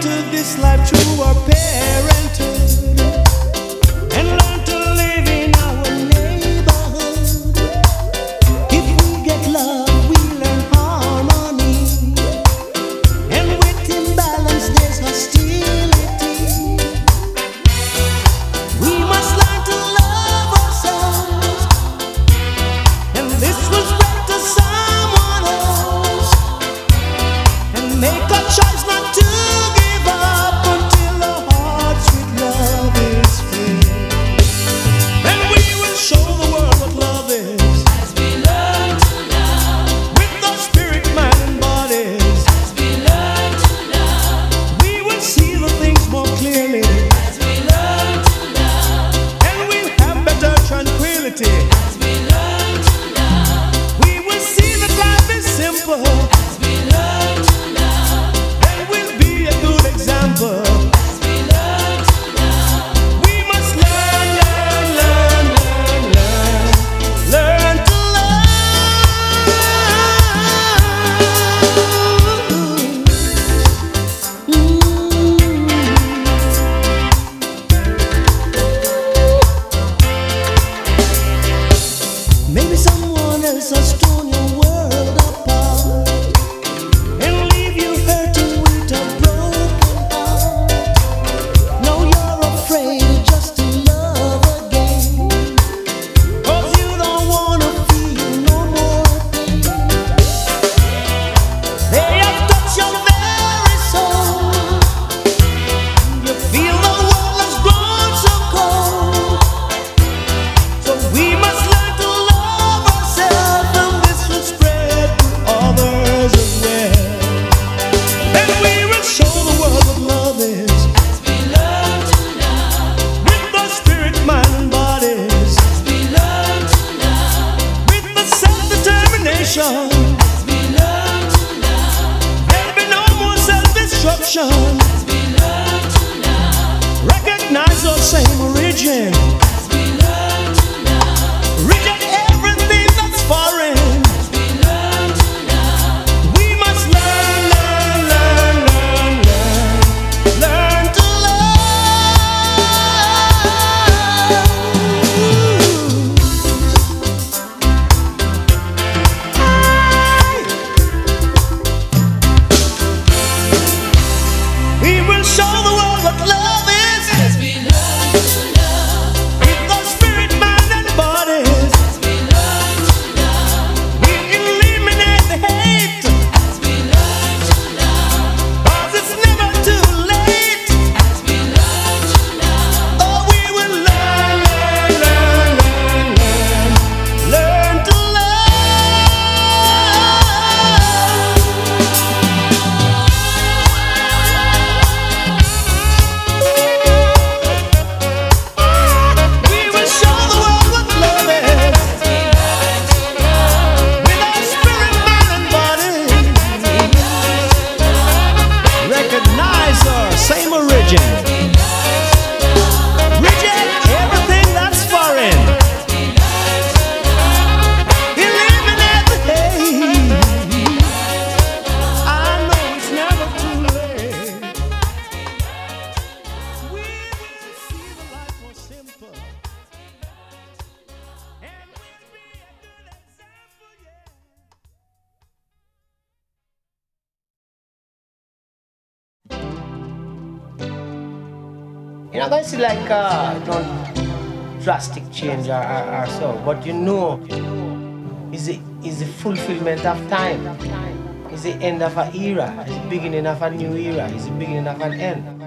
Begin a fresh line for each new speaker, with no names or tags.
into this life through our parenthood and learn to live in our neighborhood. If we get love, we learn harmony, and with imbalance there's hostility. We must learn to love ourselves, and this will spread to someone else, and make a choice not to give up until our hearts with love is filled. And we will show the world what love is
as we learn to love,
with our spirit, mind, and bodies.
as we learn to love,
We will see the things more clearly,
as we learn to love,
and we'll have better tranquility.
as we learn to love,
We will see that life is simple,
as we learn to love,
and we'll be a good example.
as we learn to love,
We must learn, learn, learn, learn, learn, learn to love. Maybe someone else has torn your world apart and leave you hurting with a broken heart. Now you're afraid just to love again, 'cause you don't wanna feel no more pain. They have touched your very soul. You feel the world has grown so cold. So we must learn to love ourselves, and this will spread to others as well. And we will show the world what love is
as we learn to love,
with the spirit, mind, and bodies,
as we learn to love,
with the self-determination.
as we learn to love,
There'll be no more self-destruction.
as we learn to love,
Recognize our same origin.
as we learn to love,
Reject everything that's foreign.
as we learn to love,
We must learn, learn, learn, learn, learn, learn to love. We will show the world what love is
as we learn to love,
with our spirit, mind, and bodies.
as we learn to love,
We eliminate the hate,
as we learn to love,
'cause it's never too late.
as we learn to love,
Oh, we will learn, learn, learn, learn, learn, learn to love. We will show the world what love is
as we learn to love,
with our spirit, mind, and body.
as we learn to love,
Recognize our same origin. Reject everything that's foreign. Eliminate the hate. I know it's never too late. We will see the life more simple, and we'll be a good example, yeah.
You're not going to see like no drastic change or so, but you know, is the fulfillment of time. It's the end of an era. It's the beginning of a new era. It's the beginning of an end.